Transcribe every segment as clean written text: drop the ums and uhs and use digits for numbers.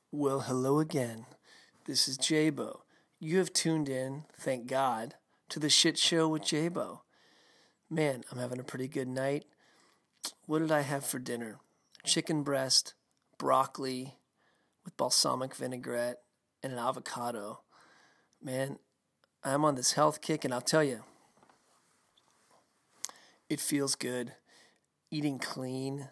Well, hello again. This is Jabo. You have tuned in, thank God, to the shit show with Jabo. Man, I'm having a pretty good night. What did I have for dinner? Chicken breast, broccoli with balsamic vinaigrette, and an avocado. Man, I'm on this health kick, and I'll tell you, it feels good. Eating clean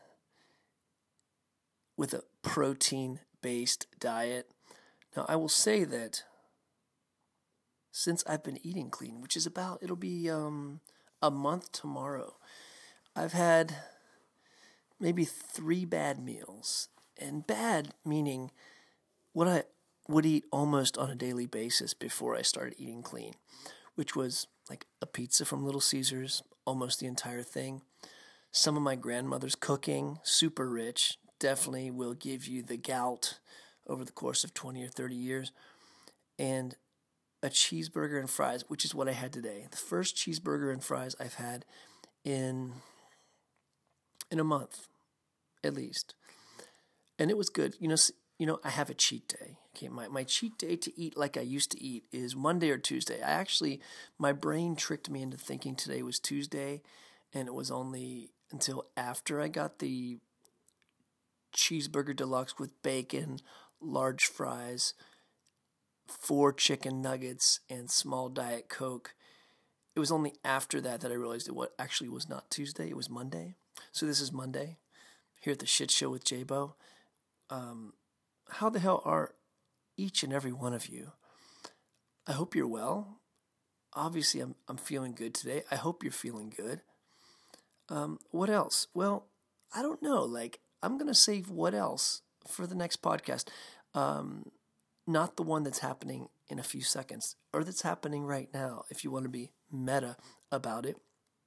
with a protein-based diet. Now, I will say that since I've been eating clean, which is it'll be a month tomorrow, I've had maybe 3 bad meals. And bad meaning what I would eat almost on a daily basis before I started eating clean, which was like a pizza from Little Caesars, almost the entire thing. Some of my grandmother's cooking, super rich, definitely will give you the gout over the course of 20 or 30 years. And a cheeseburger and fries, which is what I had today. The first cheeseburger and fries I've had in a month, at least. And it was good. I have a cheat day. Okay, my cheat day to eat like I used to eat is Monday or Tuesday. My brain tricked me into thinking today was Tuesday, and it was only until after I got the cheeseburger deluxe with bacon, large fries, 4 chicken nuggets, and small Diet Coke. It was only after that I realized it actually was not Tuesday, it was Monday. So this is Monday, here at the Shit Show with Jabo. How the hell are each and every one of you? I hope you're well. Obviously, I'm feeling good today. I hope you're feeling good. What else? Well, I don't know. I'm going to save what else for the next podcast. Not the one that's happening in a few seconds, or that's happening right now, if you want to be meta about it.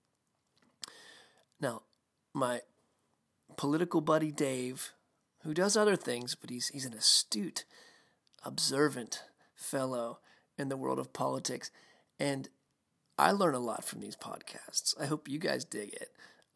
Now, my political buddy Dave, who does other things, but he's an astute, observant fellow in the world of politics, and I learn a lot from these podcasts. I hope you guys dig it.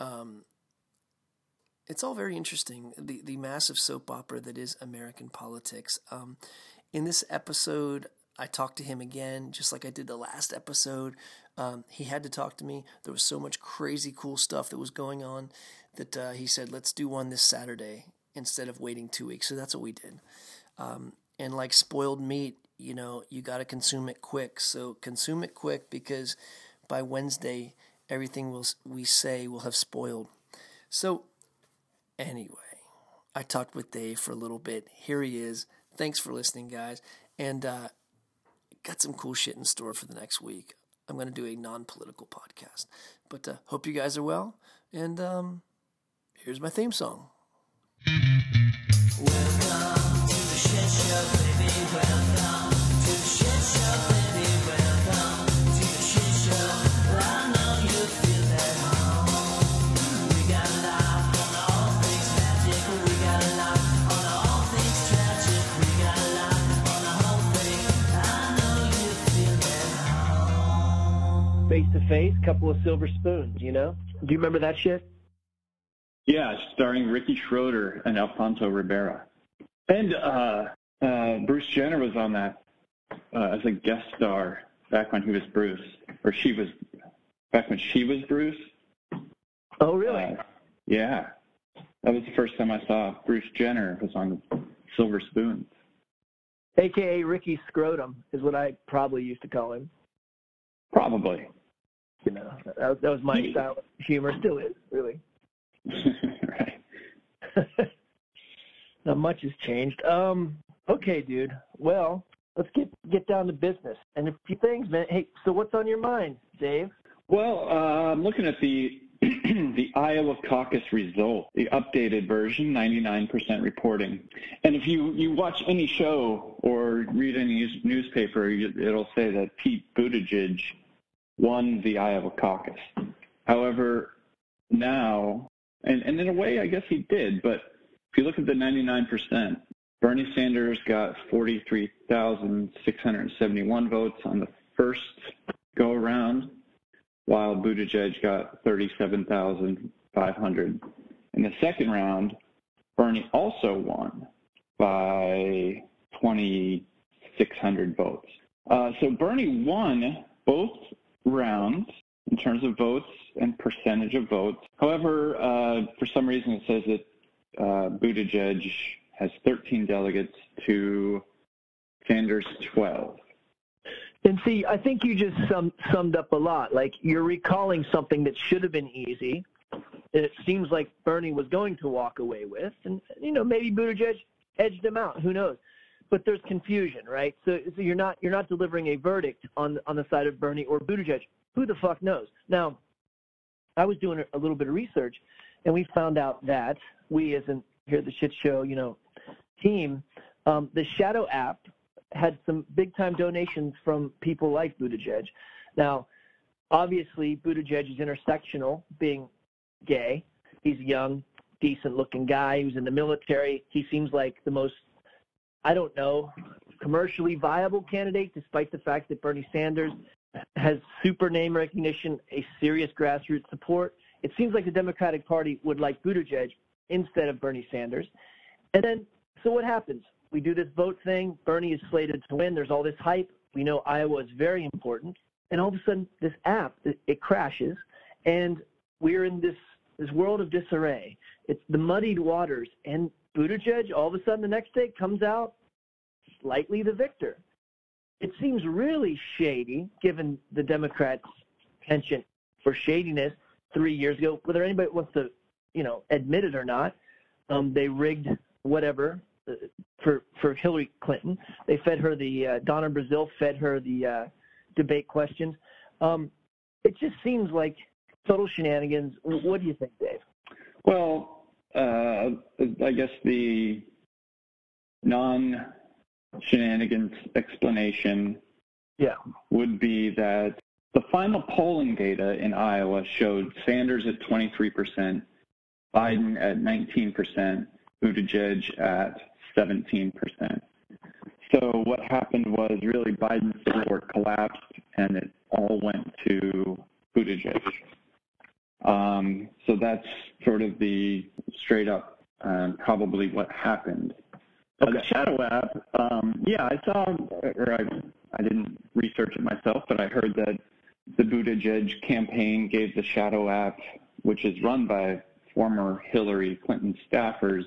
It's all very interesting, the massive soap opera that is American politics. In this episode, I talked to him again, just like I did the last episode. He had to talk to me. There was so much crazy cool stuff that was going on that he said, let's do one this Saturday instead of waiting 2 weeks. So that's what we did. And like spoiled meat, you got to consume it quick. So consume it quick, because by Wednesday, everything we say will have spoiled. So anyway, I talked with Dave for a little bit. Here he is. Thanks for listening, guys. And got some cool shit in store for the next week. I'm going to do a non-political podcast. But hope you guys are well. And here's my theme song. Welcome to the shit show, baby. Welcome to the shit show, baby. Welcome to the shit show. I know you feel at home. We got a lot on all things magic. We got a lot on all things tragic. We got a lot on the whole thing. I know you feel at home. Face to face, couple of silver spoons, Do you remember that shit? Yeah, starring Ricky Schroeder and Alfonso Ribeira. And Bruce Jenner was on that as a guest star back when he was Bruce. Back when she was Bruce. Oh, really? Yeah. That was the first time I saw Bruce Jenner was on Silver Spoons. A.K.A. Ricky Scrotum is what I probably used to call him. Probably. That was my style of humor. Still is, really. Right. Not much has changed. Okay, dude. Well, let's get down to business. And a few things, man. Hey, so what's on your mind, Dave? Well, I'm looking at the the Iowa caucus result, the updated version, 99% reporting. And if you watch any show or read any newspaper, it'll say that Pete Buttigieg won the Iowa caucus. However, now, and in a way, I guess he did, but if you look at the 99%, Bernie Sanders got 43,671 votes on the first go-around, while Buttigieg got 37,500. In the second round, Bernie also won by 2,600 votes. So Bernie won both rounds in terms of votes and percentage of votes. However, for some reason it says that Buttigieg has 13 delegates to Sanders' 12. And see, I think you just summed up a lot. Like, you're recalling something that should have been easy, that it seems like Bernie was going to walk away with, and maybe Buttigieg edged him out. Who knows? But there's confusion, right? So you're not delivering a verdict on the side of Bernie or Buttigieg. Who the fuck knows? Now, I was doing a little bit of research, and we found out that we, as in here at the Shit Show, team, the Shadow app had some big-time donations from people like Buttigieg. Now, obviously, Buttigieg is intersectional, being gay. He's a young, decent-looking guy. He was in the military. He seems like the most, commercially viable candidate, despite the fact that Bernie Sanders has super name recognition, a serious grassroots support. It seems like the Democratic Party would like Buttigieg instead of Bernie Sanders. And then, so what happens? We do this vote thing. Bernie is slated to win. There's all this hype. We know Iowa is very important. And all of a sudden, this app, it crashes. And we're in this world of disarray. It's the muddied waters. And Buttigieg, all of a sudden, the next day, comes out slightly the victor. It seems really shady, given the Democrats' penchant for shadiness 3 years ago. Whether anybody wants to, admit it or not, they rigged whatever for Hillary Clinton. They fed her Donna Brazile fed her the debate questions. It just seems like total shenanigans. What do you think, Dave? Well, I guess the non-shenanigans explanation would be that the final polling data in Iowa showed Sanders at 23%, Biden at 19%, Buttigieg at 17%. So what happened was really Biden's support collapsed and it all went to Buttigieg. So that's sort of the straight up probably what happened. Okay. The Shadow app, I saw, or I didn't research it myself, but I heard that the Buttigieg campaign gave the Shadow app, which is run by former Hillary Clinton staffers,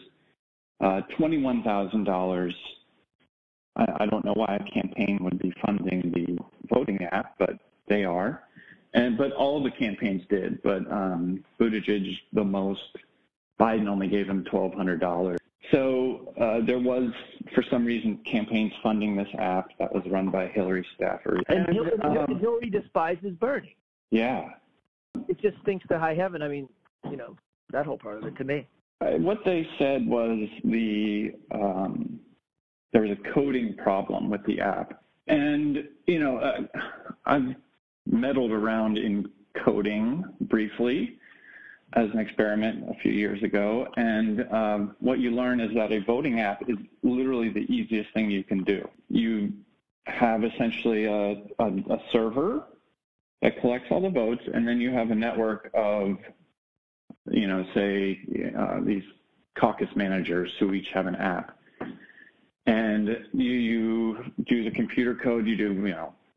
$21,000. I don't know why a campaign would be funding the voting app, but they are. But all of the campaigns did. But Buttigieg the most. Biden only gave him $1,200. So there was, for some reason, campaigns funding this app that was run by Hillary staffers. And Hillary despises Bernie. Yeah. It just stinks to high heaven. I mean, that whole part of it to me. What they said was there was a coding problem with the app. And, I've meddled around in coding briefly as an experiment a few years ago. And what you learn is that a voting app is literally the easiest thing you can do. You have essentially a server that collects all the votes, and then you have a network of, these caucus managers who each have an app. And you do the computer code, you do,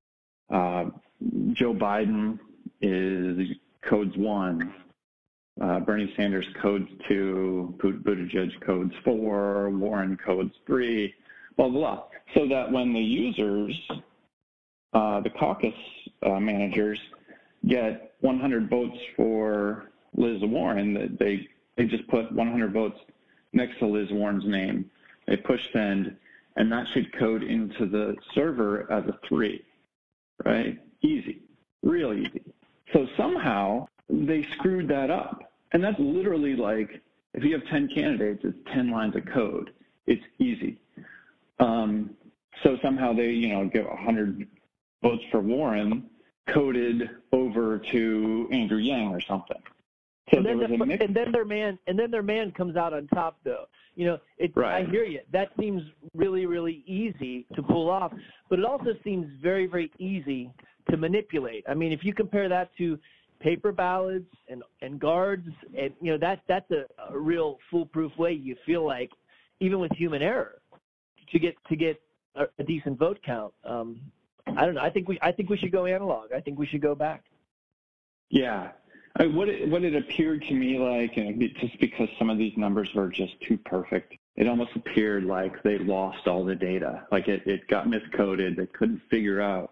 Joe Biden is codes 1, Bernie Sanders codes 2, Buttigieg codes 4, Warren codes 3, blah, blah, blah. So that when the users, the caucus managers, get 100 votes for Liz Warren, they just put 100 votes next to Liz Warren's name. They push send, and that should code into the server as a 3, right? Easy, real easy. So somehow they screwed that up. And that's literally like, if you have 10 candidates, it's 10 lines of code. It's easy. So somehow they, get 100 votes for Warren coded over to Andrew Yang or something. So and then their man comes out on top, though. Right. I hear you. That seems really, really easy to pull off, but it also seems very, very easy to manipulate. I mean, if you compare that to paper ballots and guards, and that's a real foolproof way. You feel like, even with human error, to get a decent vote count. I don't know. I think we should go analog. I think we should go back. Yeah. What it appeared to me like, and just because some of these numbers were just too perfect, it almost appeared like they lost all the data. Like it got miscoded. They couldn't figure out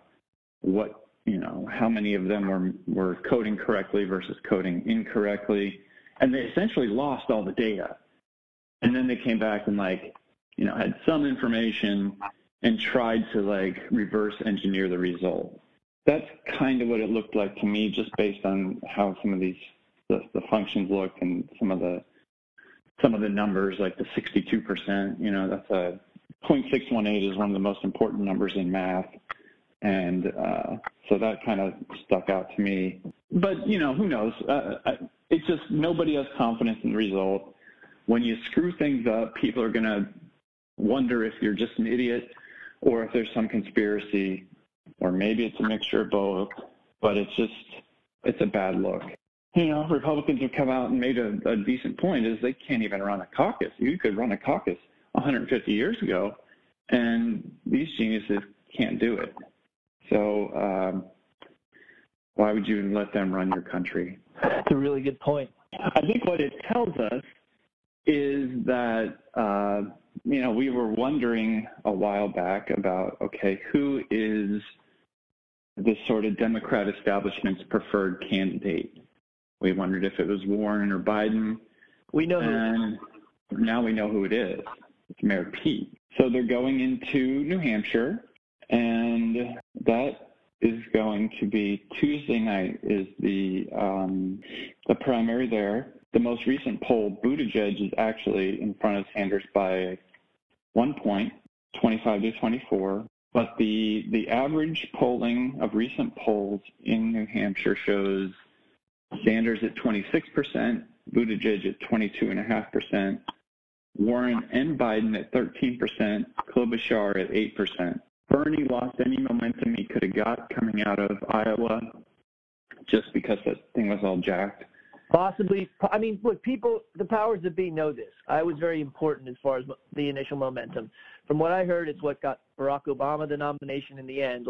how many of them were coding correctly versus coding incorrectly. And they essentially lost all the data. And then they came back and had some information and tried to reverse engineer the result. That's kind of what it looked like to me, just based on how some of the functions looked and some of the numbers, like the 62%. That's a 0.618 is one of the most important numbers in math, and so that kind of stuck out to me. But who knows? It's just nobody has confidence in the result. When you screw things up, people are going to wonder if you're just an idiot or if there's some conspiracy. Or maybe it's a mixture of both, but it's a bad look. Republicans have come out and made a decent point is they can't even run a caucus. You could run a caucus 150 years ago, and these geniuses can't do it. So why would you even let them run your country? That's a really good point. I think what it tells us is that, we were wondering a while back about, okay, who is the sort of Democrat establishment's preferred candidate? We wondered if it was Warren or Biden. We know and now we know who it is. It's Mayor Pete. So they're going into New Hampshire, and that is going to be Tuesday night is the primary there. The most recent poll, Buttigieg is actually in front of Sanders by 1 point, 25 to 24. But the average polling of recent polls in New Hampshire shows Sanders at 26%, Buttigieg at 22.5%, Warren and Biden at 13%, Klobuchar at 8%. Bernie lost any momentum he could have got coming out of Iowa just because that thing was all jacked. Possibly. I mean, look, the powers that be know this. I was very important as far as the initial momentum. From what I heard, it's what got Barack Obama the nomination in the end.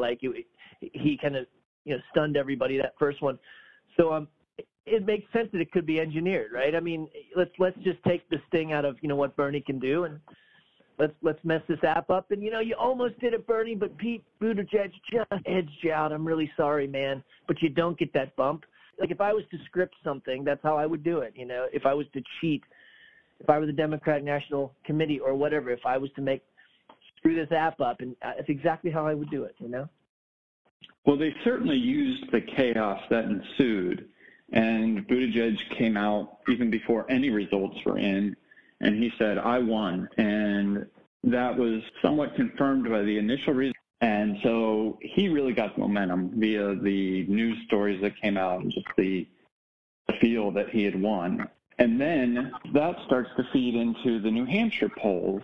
He kind of, stunned everybody that first one. So it makes sense that it could be engineered, right? I mean, let's just take the sting out of what Bernie can do, and let's mess this app up. And you almost did it, Bernie, but Pete Buttigieg just edged you out. I'm really sorry, man, but you don't get that bump. If I was to script something, that's how I would do it. If I was to cheat, if I were the Democratic National Committee or whatever, if I was to screw this app up, and that's exactly how I would do it. Well, they certainly used the chaos that ensued, and Buttigieg came out even before any results were in, and he said, "I won," and that was somewhat confirmed by the initial results. And so he really got momentum via the news stories that came out and just the feel that he had won. And then that starts to feed into the New Hampshire polls.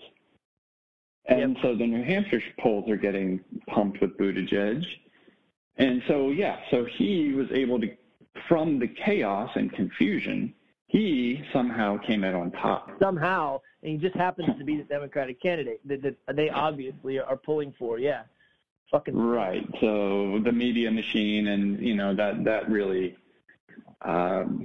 And so the New Hampshire polls are getting pumped with Buttigieg. And so, so he was able to, from the chaos and confusion, he somehow came out on top. Somehow, and he just happens to be the Democratic candidate that they obviously are pulling for, Right. So the media machine and, that really, the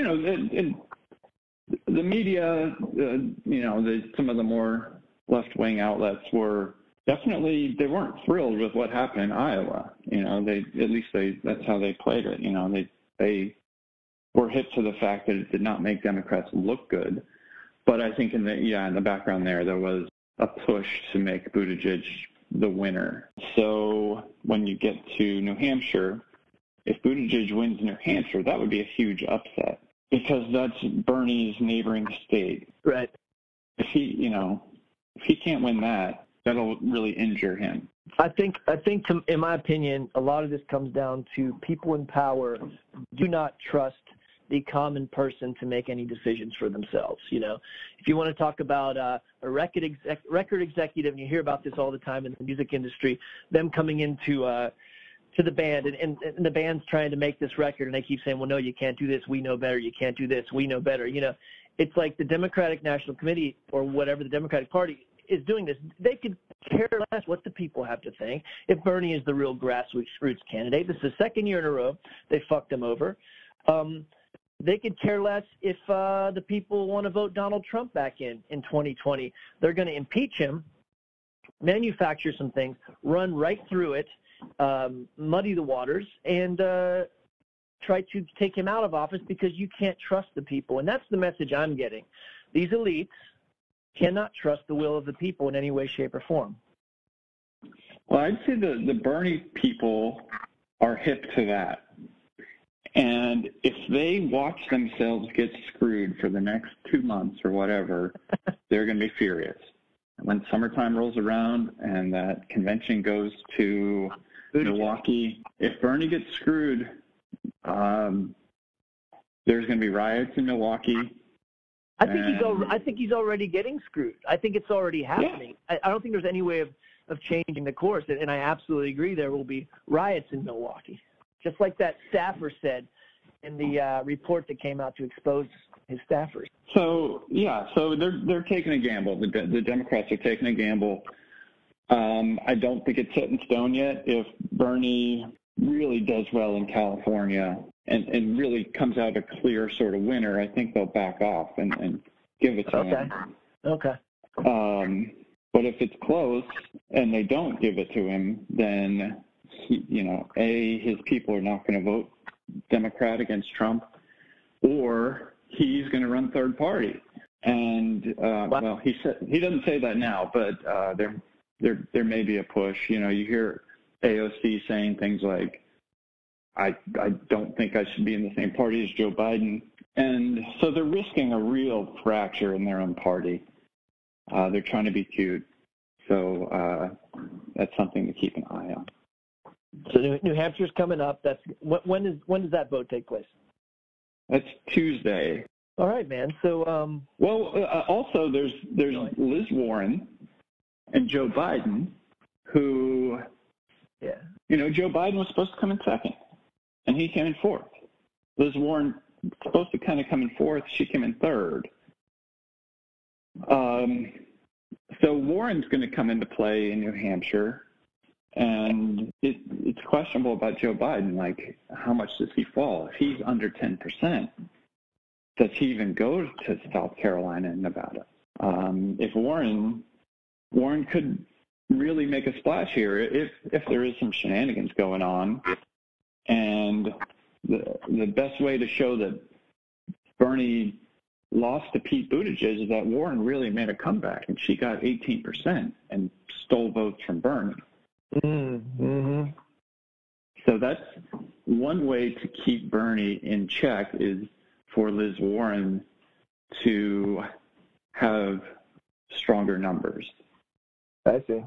media, some of the more left-wing outlets were definitely, they weren't thrilled with what happened in Iowa. That's how they played it. They were hip to the fact that it did not make Democrats look good. But I think in the background there was a push to make Buttigieg the winner. So when you get to New Hampshire, if Buttigieg wins New Hampshire, that would be a huge upset because that's Bernie's neighboring state. Right. If he can't win that, that'll really injure him. I think, in my opinion, a lot of this comes down to people in power do not trust the common person to make any decisions for themselves. If you want to talk about a record executive, and you hear about this all the time in the music industry, them coming into to the band, and the band's trying to make this record, and they keep saying, well, no, you can't do this. We know better. You can't do this. We know better. It's like the Democratic National Committee or whatever, the Democratic Party, is doing this. They could care less what the people have to think if Bernie is the real grassroots candidate. This is the second year in a row they fucked him over. They could care less if the people want to vote Donald Trump back in 2020. They're going to impeach him, manufacture some things, run right through it, muddy the waters, and try to take him out of office because you can't trust the people. And that's the message I'm getting. These elites cannot trust the will of the people in any way, shape, or form. Well, I'd say the Bernie people are hip to that. And if they watch themselves get screwed for the next 2 months or whatever, they're going to be furious. When summertime rolls around and that convention goes to Milwaukee, if Bernie gets screwed, there's going to be riots in Milwaukee. I think he's already getting screwed. I think it's already happening. Yeah. I don't think there's any way of changing the course, and I absolutely agree there will be riots in Milwaukee, just like that staffer said in the report that came out to expose his staffers. So they're taking a gamble. The Democrats are taking a gamble. I don't think it's set in stone yet. If Bernie really does well in California and really comes out a clear sort of winner, I think they'll back off and give it to him. Okay. But if it's close and they don't give it to him, then his people are not going to vote Democrat against Trump, or he's going to run third party. And well, he doesn't say that now, but there may be a push. You hear AOC saying things like, I don't think I should be in the same party as Joe Biden. And so they're risking a real fracture in their own party. They're trying to be cute. So that's something to keep an eye on. So New Hampshire's coming up. That's when does that vote take place? That's Tuesday. All right, man. So also there's Liz Warren and Joe Biden, who Joe Biden was supposed to come in second, and he came in fourth. Liz Warren was supposed to kind of come in fourth. She came in third. So Warren's going to come into play in New Hampshire, and it's questionable about Joe Biden. Like, how much does he fall? If he's under 10%, does he even go to South Carolina and Nevada? If Warren could really make a splash here if there is some shenanigans going on, and the best way to show that Bernie lost to Pete Buttigieg is that Warren really made a comeback, and she got 18% and stole votes from Bernie. Mm-hmm. So that's one way to keep Bernie in check, is for Liz Warren to have stronger numbers. I see.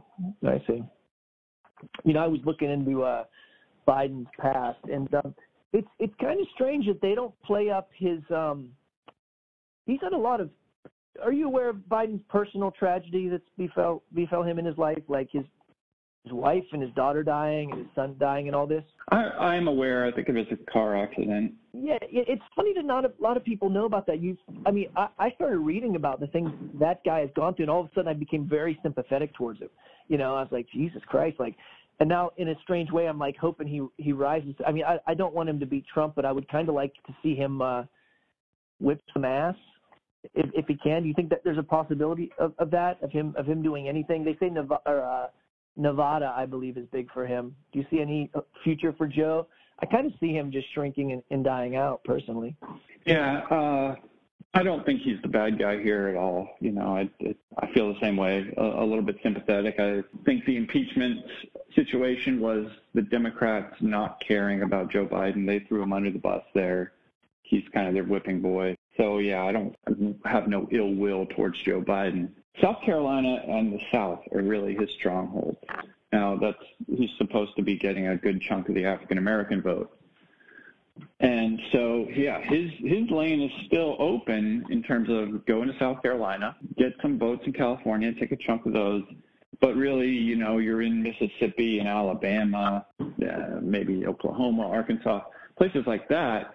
I was looking into Biden's past, and it's kind of strange that they don't play up his he's had a lot of. Are you aware of Biden's personal tragedy that's befell him in his life, like his wife and his daughter dying and his son dying and all this? I'm aware. I think it was a car accident. Yeah, it's funny that not a lot of people know about that. I started reading about the things that guy has gone through, and all of a sudden I became very sympathetic towards him. I was like, Jesus Christ, and now in a strange way I'm like hoping he rises. I don't want him to beat Trump, but I would kind of like to see him whip some ass. If he can. Do you think that there's a possibility of that, of him doing anything? They say Nevada, I believe, is big for him. Do you see any future for Joe? I kind of see him just shrinking and dying out, personally. Yeah, I don't think he's the bad guy here at all. I feel the same way, a little bit sympathetic. I think the impeachment situation was the Democrats not caring about Joe Biden. They threw him under the bus there. He's kind of their whipping boy. So, yeah, I don't have no ill will towards Joe Biden. South Carolina and the South are really his stronghold. Now, he's supposed to be getting a good chunk of the African-American vote. And so, yeah, his lane is still open in terms of going to South Carolina, get some votes in California, take a chunk of those. But really, you're in Mississippi and Alabama, maybe Oklahoma, Arkansas, places like that.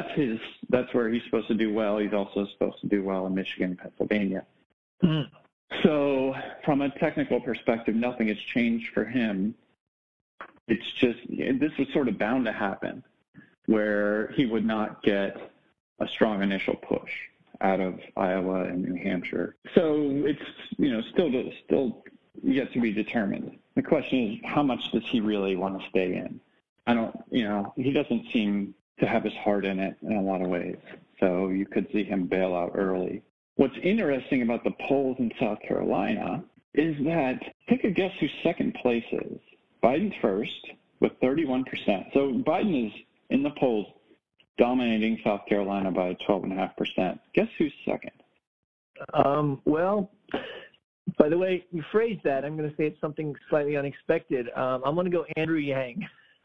That's where he's supposed to do well. He's also supposed to do well in Michigan and Pennsylvania. Mm. So from a technical perspective, nothing has changed for him. It's just, this was sort of bound to happen, where he would not get a strong initial push out of Iowa and New Hampshire. So it's, still yet to be determined. The question is, how much does he really want to stay in? He doesn't seem to have his heart in it in a lot of ways. So you could see him bail out early. What's interesting about the polls in South Carolina is that, take a guess who second place is. Biden's first with 31%. So Biden is in the polls dominating South Carolina by 12.5%. Guess who's second? Well, by the way you phrased that, I'm going to say it's something slightly unexpected. I'm going to go Andrew Yang.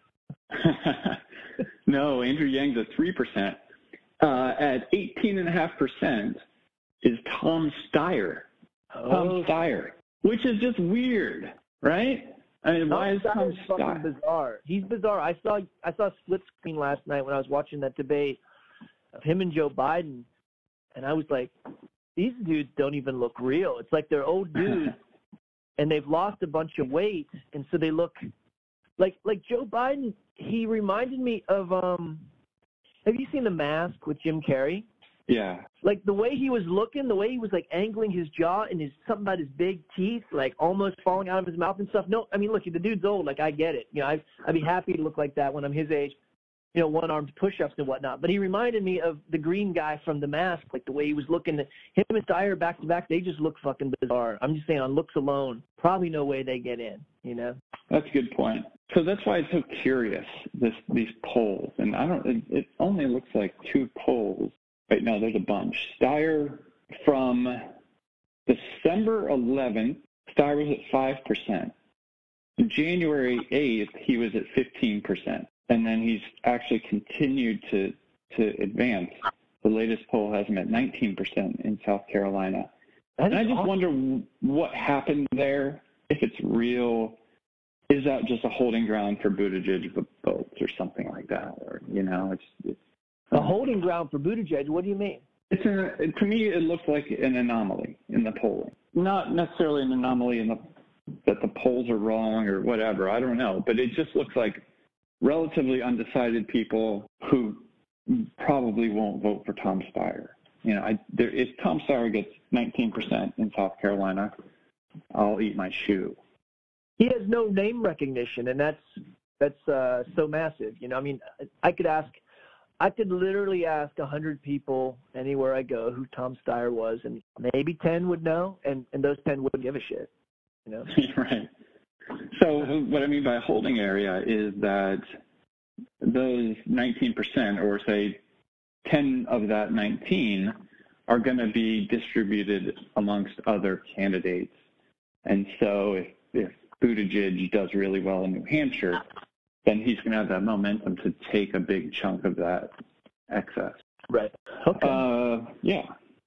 No, Andrew Yang's at 3%. At 18.5% is Tom Steyer. Tom Steyer, which is just weird, right? I mean, why is Tom Steyer bizarre? He's bizarre. I saw split screen last night when I was watching that debate of him and Joe Biden, and I was like, these dudes don't even look real. It's like they're old dudes, and they've lost a bunch of weight, and so they look like Joe Biden. He reminded me of have you seen The Mask with Jim Carrey? Yeah. Like the way he was looking, the way he was like angling his jaw and something about his big teeth, like almost falling out of his mouth and stuff. No, I mean, look, the dude's old. Like I get it. I'd be happy to look like that when I'm his age, one-armed push-ups and whatnot. But he reminded me of the green guy from The Mask, like the way he was looking. Him and Dyer back to back, they just look fucking bizarre. I'm just saying, on looks alone, probably no way they get in. That's a good point. So that's why it's so curious, these polls. And it only looks like two polls. Right, no, there's a bunch. Steyer from December 11th, Steyer was at 5%. January 8th, he was at 15%. And then he's actually continued to advance. The latest poll has him at 19% in South Carolina. And I just wonder what happened there, if it's real. Is that just a holding ground for Buttigieg votes or something like that? Or, it's a holding ground for Buttigieg? What do you mean? To me, it looks like an anomaly in the polling. Not necessarily an anomaly that the polls are wrong or whatever. I don't know. But it just looks like relatively undecided people who probably won't vote for Tom Steyer. If Tom Steyer gets 19% in South Carolina, I'll eat my shoe. He has no name recognition, and that's so massive. I could literally ask 100 people anywhere I go who Tom Steyer was, and maybe 10 would know, and those 10 wouldn't give a shit. Right. So what I mean by holding area is that those 19%, or say 10 of that 19, are going to be distributed amongst other candidates. And so if Buttigieg does really well in New Hampshire, then he's going to have that momentum to take a big chunk of that excess. Right. Okay. Yeah.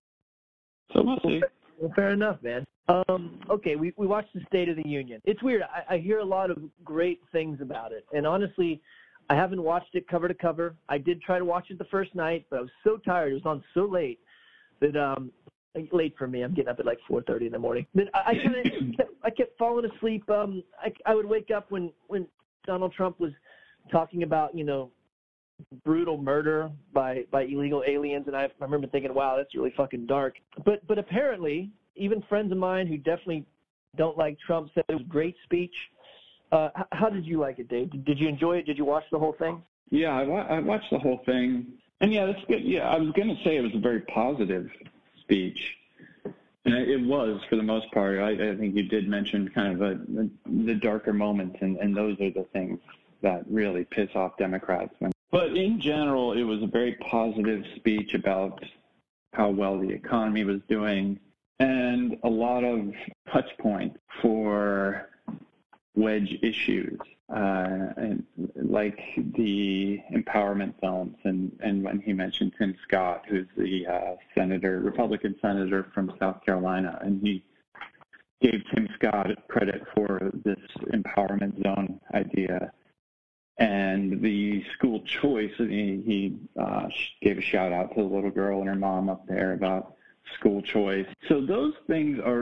So we'll see. Well, fair enough, man. Okay, we watched the State of the Union. It's weird. I hear a lot of great things about it. And honestly, I haven't watched it cover to cover. I did try to watch it the first night, but I was so tired. It was on so late that late for me. I'm getting up at like 4:30 in the morning. Then I kept falling asleep. I would wake up when Donald Trump was talking about, brutal murder by illegal aliens, and I remember thinking, wow, that's really fucking dark. But apparently, even friends of mine who definitely don't like Trump said it was a great speech. How did you like it, Dave? Did you enjoy it? Did you watch the whole thing? Yeah, I watched the whole thing. And yeah, that's good. Yeah, I was going to say it was a very positive speech. And it was, for the most part. I think you did mention kind of the darker moments, and those are the things that really piss off Democrats. But in general, it was a very positive speech about how well the economy was doing, and a lot of touch points for wedge issues, and like the empowerment zones, and when he mentioned Tim Scott, who's the Republican senator from South Carolina, and he gave Tim Scott credit for this empowerment zone idea. And the school choice, he gave a shout out to the little girl and her mom up there about school choice. So those things are just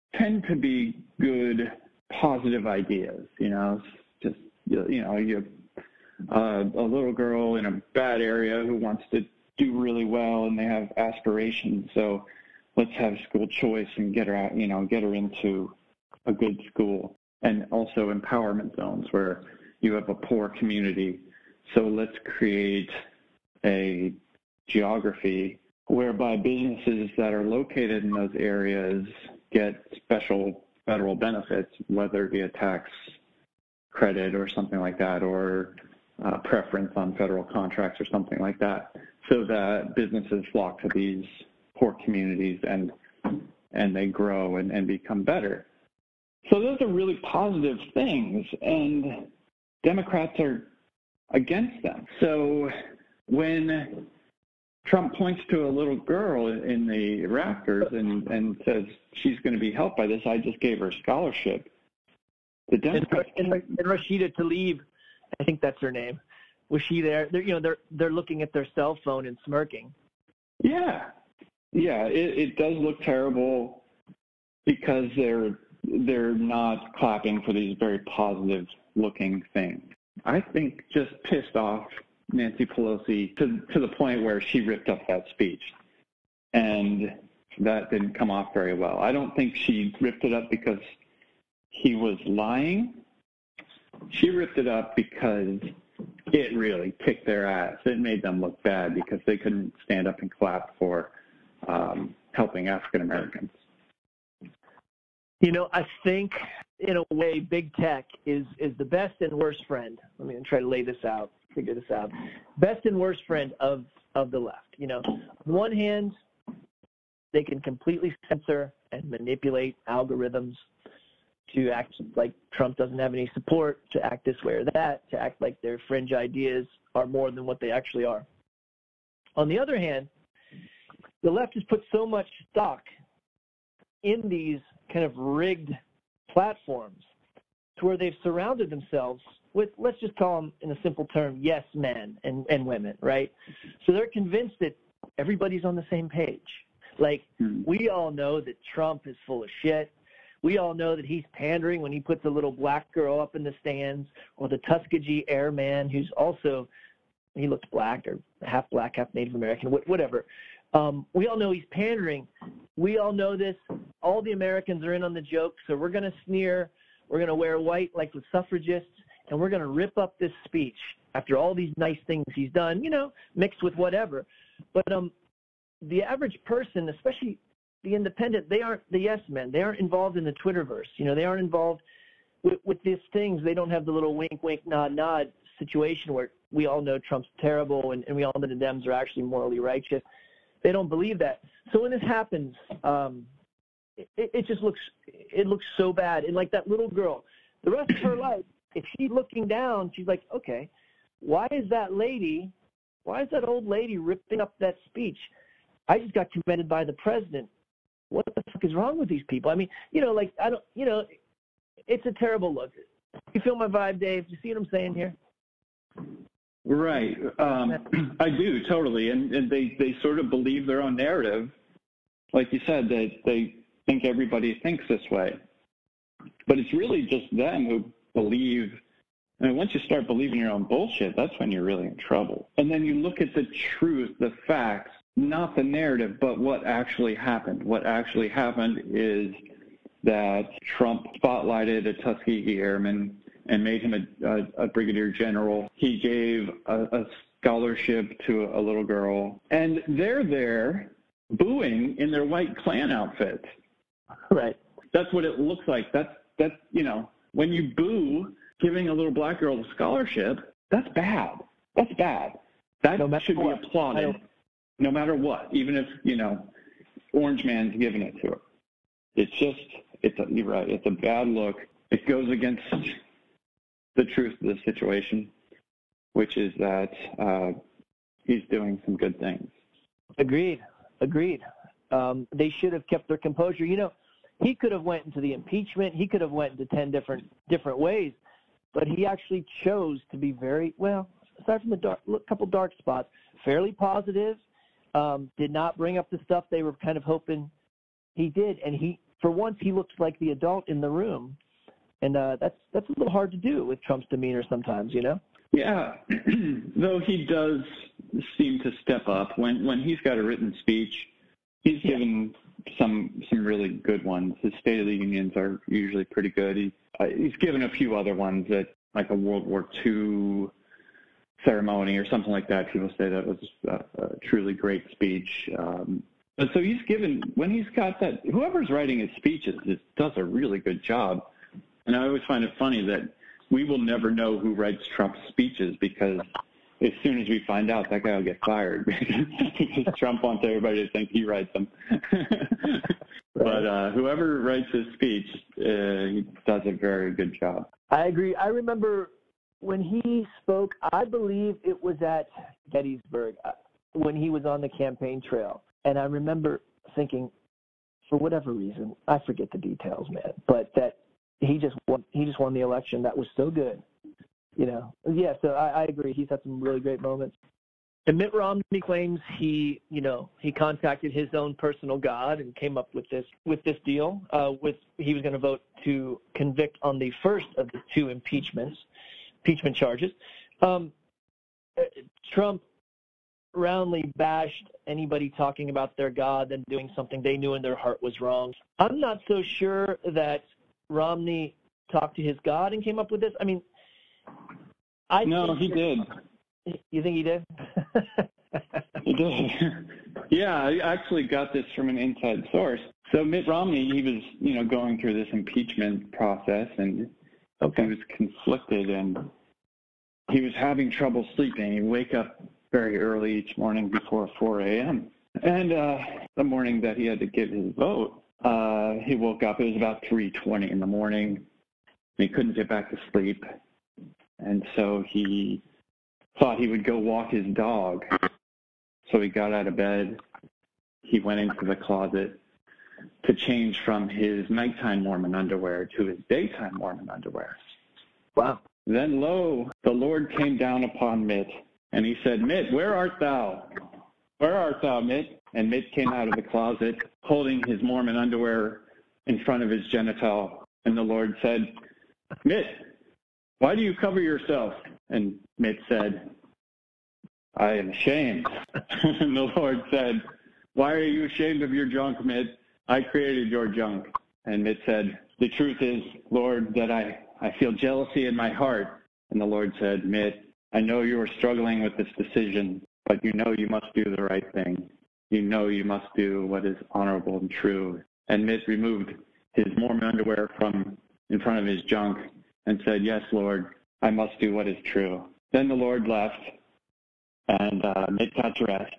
tend to be good, positive ideas. Just you have a little girl in a bad area who wants to do really well, and they have aspirations. So let's have school choice and get her out, get her into a good school, and also empowerment zones where you have a poor community. So let's create a geography whereby businesses that are located in those areas get special federal benefits, whether it be a tax credit or something like that, or preference on federal contracts or something like that, so that businesses flock to these poor communities and they grow and become better. So those are really positive things, and Democrats are against them. So when Trump points to a little girl in the rafters and says she's going to be helped by this, I just gave her a scholarship. The Democrats and Rashida Tlaib, I think that's her name. Was she there? They're looking at their cell phone and smirking. Yeah. It does look terrible because they're not clapping for these very positive looking things. I think just pissed off Nancy Pelosi to the point where she ripped up that speech, and that didn't come off very well. I don't think she ripped it up because he was lying. She ripped it up because it really kicked their ass. It made them look bad because they couldn't stand up and clap for helping African Americans. I think in a way, big tech is the best and worst friend. Let me try to figure this out. Best and worst friend of the left. On one hand, they can completely censor and manipulate algorithms to act like Trump doesn't have any support, to act this way or that, to act like their fringe ideas are more than what they actually are. On the other hand, the left has put so much stock in these kind of rigged platforms to where they've surrounded themselves with, let's just call them in a simple term, yes men and women, right? So they're convinced that everybody's on the same page. Like, we all know that Trump is full of shit. We all know that he's pandering when he puts a little black girl up in the stands, or the Tuskegee Airman, who's also, he looks black or half Native American, whatever. We all know he's pandering. We all know this. All the Americans are in on the joke, so we're going to sneer. We're going to wear white like the suffragists, and we're going to rip up this speech after all these nice things he's done, mixed with whatever. But the average person, especially the independent, they aren't the yes men. They aren't involved in the Twitterverse. They aren't involved with these things. They don't have the little wink, wink, nod, nod situation where we all know Trump's terrible and we all know the Dems are actually morally righteous. They don't believe that. So when this happens, it just looks so bad. And like that little girl, the rest of her life, if she's looking down, she's like, okay, why is that old lady ripping up that speech? I just got commended by the president. What the fuck is wrong with these people? I mean, it's a terrible look. You feel my vibe, Dave? Do you see what I'm saying here? Right. I do, totally. And they sort of believe their own narrative. Like you said, they think everybody thinks this way. But it's really just them who believe. And once you start believing your own bullshit, that's when you're really in trouble. And then you look at the truth, the facts, not the narrative, but what actually happened. What actually happened is that Trump spotlighted a Tuskegee Airman and made him a brigadier general. He gave a scholarship to a little girl, and they're there booing in their white Klan outfits. Right. That's what it looks like. That's when you boo giving a little black girl a scholarship, that's bad. That's bad. That should be applauded, no matter what, even if, Orange Man's giving it to her. You're right, it's a bad look. It goes against the truth of the situation, which is that he's doing some good things. Agreed. They should have kept their composure. He could have went into the impeachment. He could have went into 10 different ways, but he actually chose to be very, well, aside from the couple dark spots, fairly positive, did not bring up the stuff they were kind of hoping he did. And for once he looked like the adult in the room. And that's a little hard to do with Trump's demeanor sometimes, you know? Yeah, though he does seem to step up. When he's got a written speech, he's given some really good ones. His State of the Unions are usually pretty good. He's given a few other ones that, like a World War II ceremony or something like that. People say that was a truly great speech. But so he's given, when he's got that, whoever's writing his speeches does a really good job. And I always find it funny that we will never know who writes Trump's speeches, because as soon as we find out, that guy will get fired because Trump wants everybody to think he writes them. But whoever writes his speech, he does a very good job. I agree. I remember when he spoke, I believe it was at Gettysburg, when he was on the campaign trail. And I remember thinking, for whatever reason, I forget the details, man, but that he just won the election. That was so good, you know. Yeah, so I agree. He's had some really great moments. And Mitt Romney claims he contacted his own personal God and came up with this deal. He was going to vote to convict on the first of the two impeachment charges. Trump roundly bashed anybody talking about their God and doing something they knew in their heart was wrong. I'm not so sure that Romney talked to his God and came up with this. I mean, he did. You think he did? He did. Yeah, I actually got this from an inside source. So Mitt Romney, he was, going through this impeachment process, and he was conflicted, and he was having trouble sleeping. He'd wake up very early each morning before 4 a.m. And the morning that he had to give his vote, he woke up. It was about 3:20 in the morning. And he couldn't get back to sleep. And so he thought he would go walk his dog. So he got out of bed. He went into the closet to change from his nighttime Mormon underwear to his daytime Mormon underwear. Wow. Then, lo, the Lord came down upon Mitt, and he said, "Mitt, where art thou? Where art thou, Mitt?" And Mitt came out of the closet holding his Mormon underwear in front of his genital. And the Lord said, "Mitt, why do you cover yourself?" And Mitt said, "I am ashamed." And the Lord said, "Why are you ashamed of your junk, Mitt? I created your junk." And Mitt said, "The truth is, Lord, that I feel jealousy in my heart." And the Lord said, "Mitt, I know you are struggling with this decision, but you know you must do the right thing. You know you must do what is honorable and true." And Mitt removed his Mormon underwear from in front of his junk and said, "Yes, Lord, I must do what is true." Then the Lord left, and Mitt got dressed.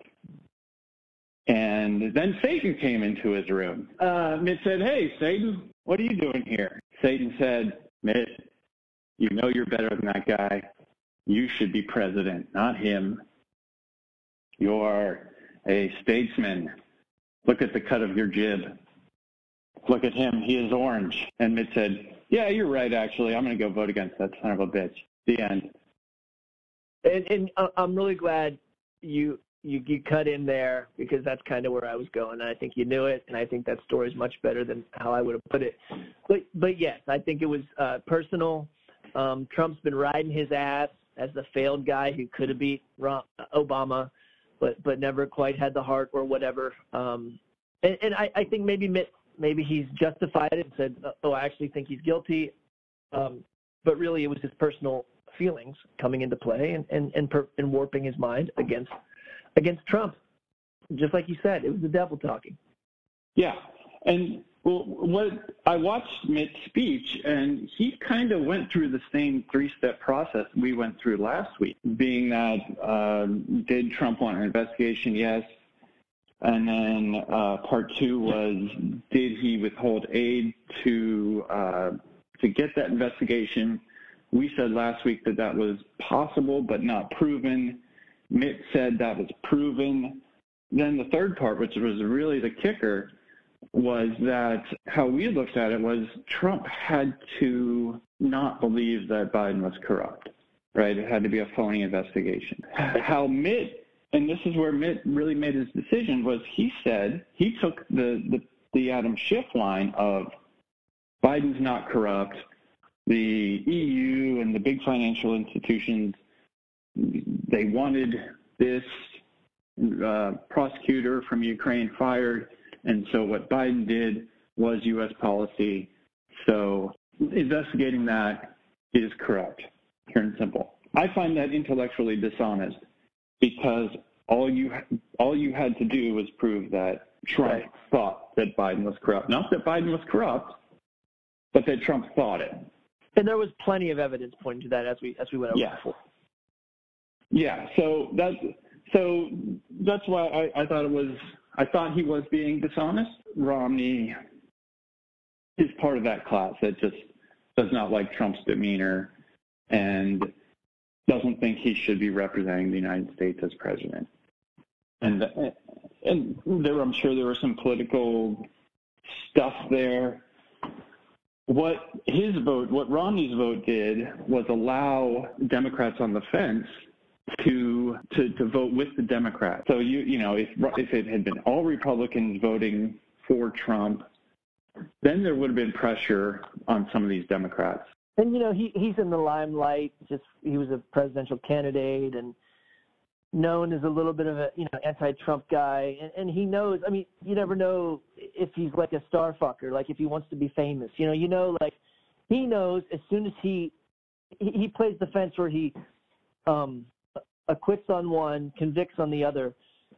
And then Satan came into his room. Mitt said, "Hey, Satan, what are you doing here?" Satan said, "Mitt, you know you're better than that guy. You should be president, not him. You're a statesman. Look at the cut of your jib. Look at him. He is orange." And Mitt said, "Yeah, you're right, actually. I'm going to go vote against that son of a bitch." The end. And I'm really glad you cut in there, because that's kind of where I was going. I think you knew it, and I think that story is much better than how I would have put it. But yes, I think it was personal. Trump's been riding his ass as the failed guy who could have beat Obama, but never quite had the heart or whatever. And I think maybe he's justified it and said, "Oh, I actually think he's guilty." But really, it was his personal feelings coming into play and warping his mind against Trump. Just like you said, it was the devil talking. Yeah, and what I watched Mitt's speech, and he kind of went through the same three-step process we went through last week, being that did Trump want an investigation? Yes. And then part two was, did he withhold aid to get that investigation? We said last week that was possible but not proven. Mitt said that was proven. Then the third part, which was really the kicker, was that how we looked at it was Trump had to not believe that Biden was corrupt, right? It had to be a phony investigation. How Mitt, and this is where Mitt really made his decision, was he said he took the the Adam Schiff line of Biden's not corrupt, the EU and the big financial institutions, they wanted this prosecutor from Ukraine fired, and so what Biden did was U.S. policy. So investigating that is corrupt, pure and simple. I find that intellectually dishonest because all you had to do was prove that Trump thought that Biden was corrupt. Not that Biden was corrupt, but that Trump thought it. And there was plenty of evidence pointing to that as we went over before. Yeah. So that's why I thought he was being dishonest. Romney is part of that class that just does not like Trump's demeanor and doesn't think he should be representing the United States as president. And there, I'm sure there was some political stuff there. What Romney's vote did was allow Democrats on the fence to vote with the Democrats. So if it had been all Republicans voting for Trump, then there would have been pressure on some of these Democrats. And he's in the limelight. He was a presidential candidate and known as a little bit of a anti-Trump guy, and he knows. I mean, you never know if he's like a star fucker, like if he wants to be famous. Like he knows as soon as he plays the fence where he acquits on one, convicts on the other.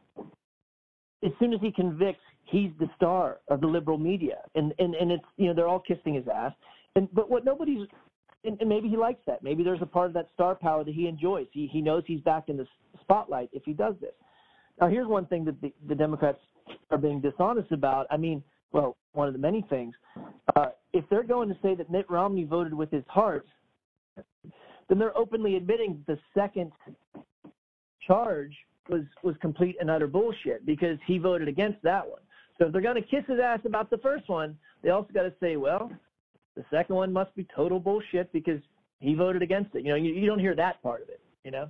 As soon as he convicts, he's the star of the liberal media, and it's they're all kissing his ass. But what nobody's and maybe he likes that. Maybe there's a part of that star power that he enjoys. He knows he's back in the spotlight if he does this. Now, here's one thing that the Democrats are being dishonest about. I mean, well, one of the many things. If they're going to say that Mitt Romney voted with his heart, then they're openly admitting the second charge was complete and utter bullshit because he voted against that one. So if they're going to kiss his ass about the first one, they also got to say, well, the second one must be total bullshit because he voted against it. You don't hear that part of it,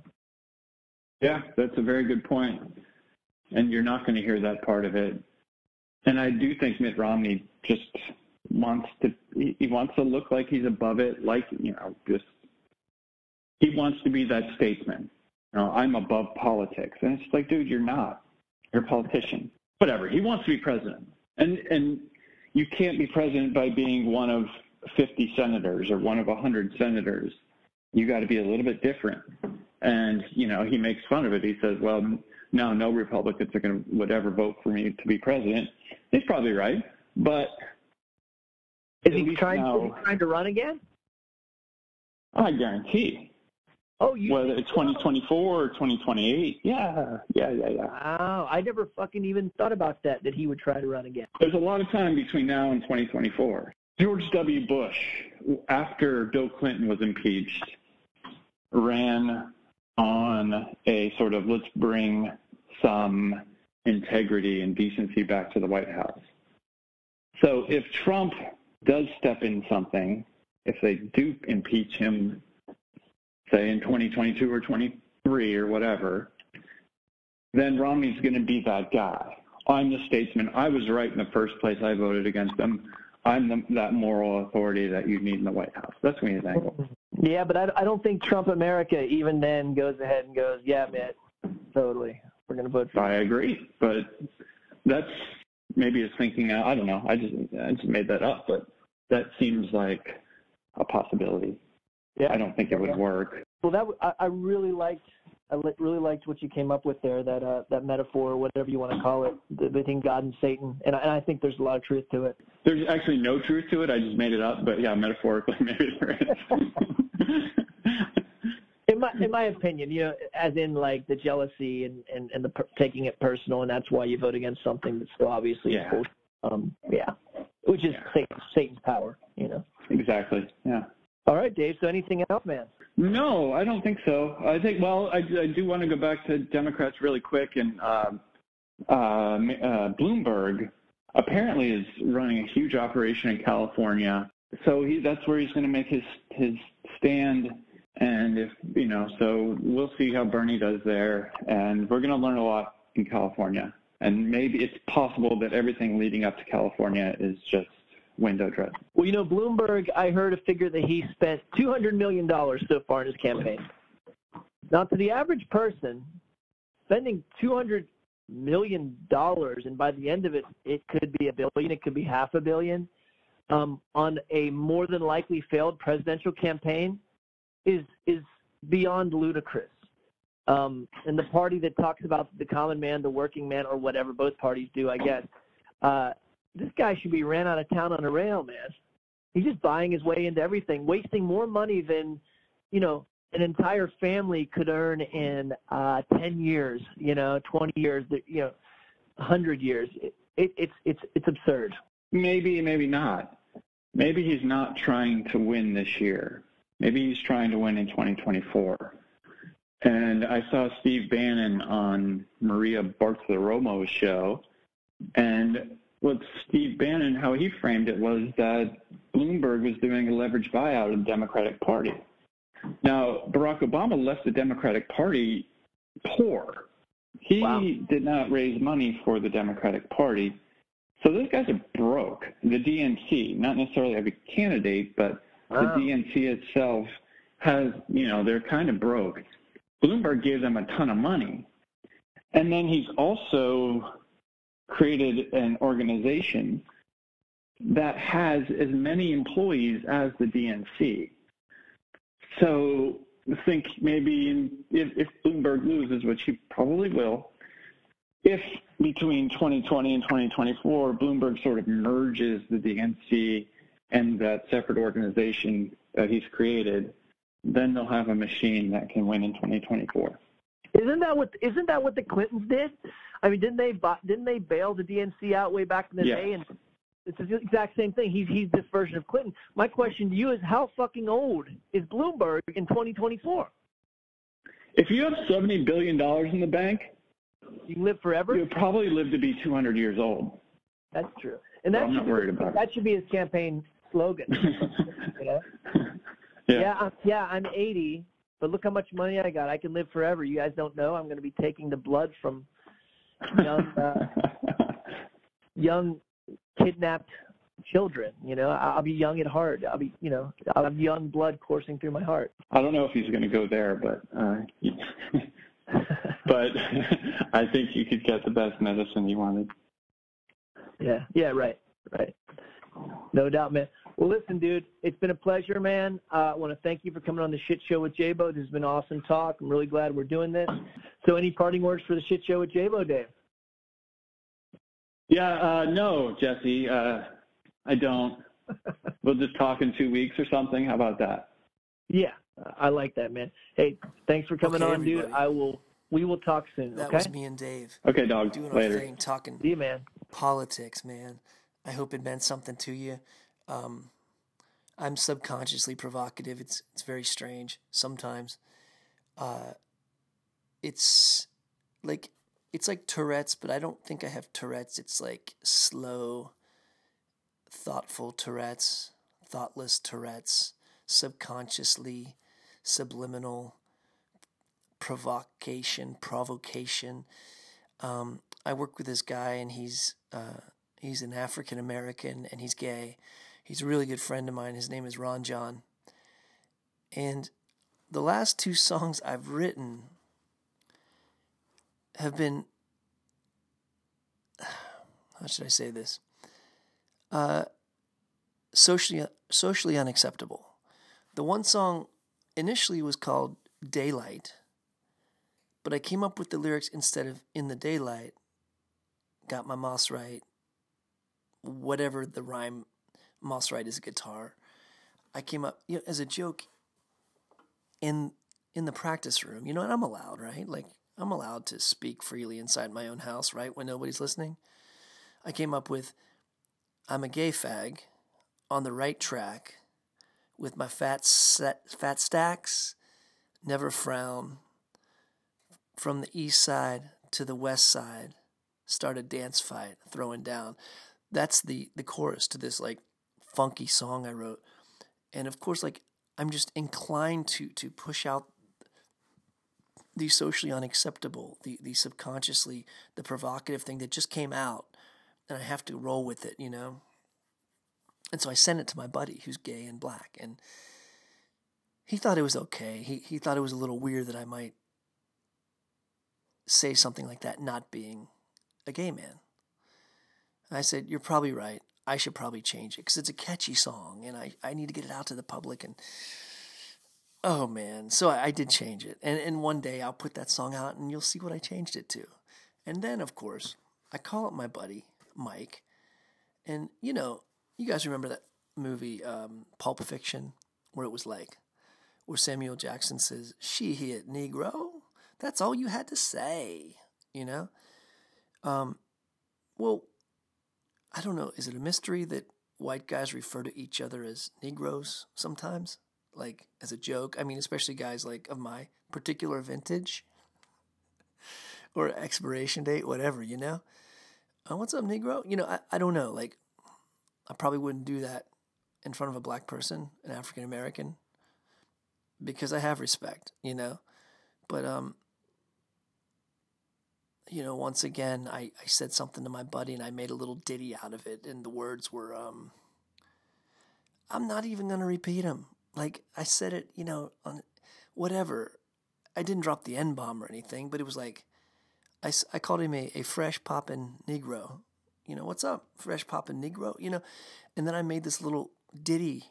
Yeah, that's a very good point. And you're not going to hear that part of it. And I do think Mitt Romney just wants to look like he's above it, like, just he wants to be that statesman. I'm above politics. And it's like, dude, you're not. You're a politician. Whatever. He wants to be president. And you can't be president by being one of 50 senators or one of 100 senators. You got to be a little bit different. And, he makes fun of it. He says, well, no Republicans are going to vote for me to be president. He's probably right. But is he trying to run again? I guarantee. Oh, whether it's 2024 or 2028. Yeah. Wow, I never fucking even thought about that he would try to run again. There's a lot of time between now and 2024. George W. Bush, after Bill Clinton was impeached, ran on a sort of let's bring some integrity and decency back to the White House. So if Trump does step in something, if they do impeach him, say in 2022 or 23 or whatever, then Romney's going to be that guy. I'm the statesman. I was right in the first place. I voted against them. I'm that moral authority that you need in the White House. That's me his angle. Yeah, but I don't think Trump America even then goes ahead and goes, yeah, Mitt, totally. We're going to vote for you. I agree, but that's maybe his thinking. I don't know. I just made that up, but that seems like a possibility. Yeah, I don't think it would work. Well, I really liked what you came up with there. That metaphor, whatever you want to call it, between God and Satan, and I think there's a lot of truth to it. There's actually no truth to it. I just made it up, but yeah, metaphorically, maybe there is. In my opinion, as in like the jealousy and the taking it personal, and that's why you vote against something that's so obviously bullshit. Which is Satan's power, Exactly. Yeah. All right, Dave. So anything else, man? No, I don't think so. I think, I do want to go back to Democrats really quick. And Bloomberg apparently is running a huge operation in California. So that's where he's going to make his stand. And so we'll see how Bernie does there. And we're going to learn a lot in California. And maybe it's possible that everything leading up to California is just window dressing. Well, Bloomberg, I heard a figure that he spent $200 million so far in his campaign. Now, to the average person, spending $200 million, and by the end of it, it could be $1 billion, it could be $500 million, on a more than likely failed presidential campaign is beyond ludicrous. And the party that talks about the common man, the working man, or whatever, both parties do, I guess, this guy should be ran out of town on a rail, man. He's just buying his way into everything, wasting more money than, an entire family could earn in 10 years, 20 years, 100 years. It's absurd. Maybe not. Maybe he's not trying to win this year. Maybe he's trying to win in 2024. And I saw Steve Bannon on Maria Bartiromo's show, and what Steve Bannon, how he framed it was that Bloomberg was doing a leveraged buyout of the Democratic Party. Now, Barack Obama left the Democratic Party poor. He did not raise money for the Democratic Party. So those guys are broke. The DNC, not necessarily every candidate, but the DNC itself has, they're kind of broke. Bloomberg gave them a ton of money. And then he's also created an organization that has as many employees as the DNC. So think maybe if Bloomberg loses, which he probably will, if between 2020 and 2024, Bloomberg sort of merges the DNC and that separate organization that he's created, then they'll have a machine that can win in 2024. Isn't that what the Clintons did? I mean, didn't they bail the DNC out way back in the day? And it's the exact same thing. He's this version of Clinton. My question to you is, how fucking old is Bloomberg in 2024? If you have $70 billion in the bank, you can live forever. You'll probably live to be 200 years old. That's true, and I'm not worried about it. That should be his campaign slogan. Yeah, I'm 80, but look how much money I got. I can live forever. You guys don't know. I'm going to be taking the blood from young kidnapped children. I'll be young at heart. I'll have young blood coursing through my heart. I don't know if he's going to go there, but but I think you could get the best medicine you wanted. Yeah, right. No doubt, man. Well, listen, dude, it's been a pleasure, man. I want to thank you for coming on the Shit Show with J-Bo. This has been awesome talk. I'm really glad we're doing this. So any parting words for the Shit Show with J-Bo, Dave? Yeah, no, Jesse, I don't. We'll just talk in 2 weeks or something. How about that? Yeah, I like that, man. Hey, thanks for coming on, everybody. Dude. We will talk soon. That was me and Dave. Okay, dog. Doing Later. Our thing, talking. See you, man. Politics, man. I hope it meant something to you. I'm subconsciously provocative. It's very strange sometimes. It's like Tourette's, but I don't think I have Tourette's. It's like slow, thoughtful Tourette's, thoughtless Tourette's, subconsciously, subliminal, provocation. I work with this guy, and he's an African American, and he's gay. He's a really good friend of mine. His name is Ron John. And the last 2 songs I've written have been, how should I say this? Socially unacceptable. The one song initially was called Daylight, but I came up with the lyrics instead of In the Daylight, got my moss right, whatever the rhyme. Moss right is a guitar. I came up, as a joke in the practice room, and I'm allowed, right? Like, I'm allowed to speak freely inside my own house, right? When nobody's listening. I came up with, I'm a gay fag on the right track with my fat stacks, never frown. From the east side to the west side, start a dance fight, throwing down. That's the chorus to this, like, funky song I wrote. And of course, like, I'm just inclined to push out the socially unacceptable, the subconsciously, the provocative thing that just came out, and I have to roll with it, you know? And so I sent it to my buddy who's gay and black, and he thought it was okay. He thought it was a little weird that I might say something like that, not being a gay man. And I said, you're probably right. I should probably change it because it's a catchy song, and I need to get it out to the public. And oh man, so I did change it. And one day I'll put that song out, and you'll see what I changed it to. And then, of course, I call up my buddy, Mike. And, you know, you guys remember that movie, Pulp Fiction, where it was like, where Samuel Jackson says, "She hit Negro. That's all you had to say," you know? Well, I don't know. Is it a mystery that white guys refer to each other as Negroes sometimes? Like, as a joke? I mean, especially guys like of my particular vintage or expiration date, whatever, you know? What's up, Negro? You know, I don't know. Like, I probably wouldn't do that in front of a black person, an African American, because I have respect, you know? But, you know, once again, I said something to my buddy and I made a little ditty out of it. And the words were, I'm not even going to repeat them. Like, I said it, you know, on whatever. I didn't drop the N-bomb or anything, but it was like, I called him a fresh poppin' Negro. You know, what's up, fresh poppin' Negro? You know, and then I made this little ditty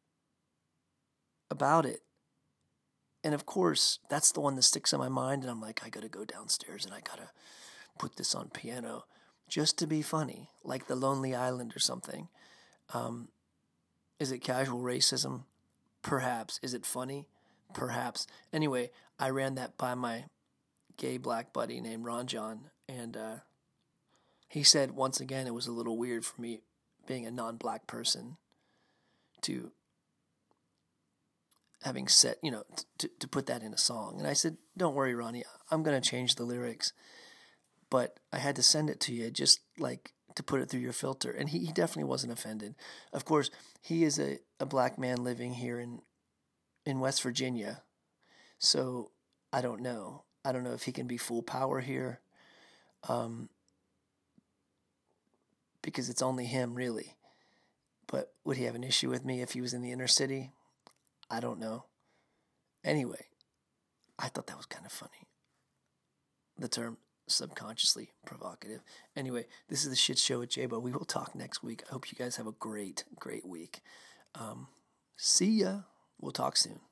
about it. And of course, that's the one that sticks in my mind. And I'm like, I got to go downstairs and I got to put this on piano just to be funny, like The Lonely Island or something. Is it casual racism? Perhaps. Is it funny? Perhaps. Anyway, I ran that by my gay black buddy named Ron John, and he said once again it was a little weird for me, being a non-black person, to having set, you know, to put that in a song. And I said, don't worry, Ronnie, I'm going to change the lyrics. But I had to send it to you just like to put it through your filter. And he definitely wasn't offended. Of course, he is a black man living here in West Virginia. So I don't know. I don't know if he can be full power here. Because it's only him, really. But would he have an issue with me if he was in the inner city? I don't know. Anyway, I thought that was kind of funny. The term subconsciously provocative. Anyway, this is the Shit Show with J-Bo. We will talk next week. I hope you guys have a great, great week. See ya. We'll talk soon.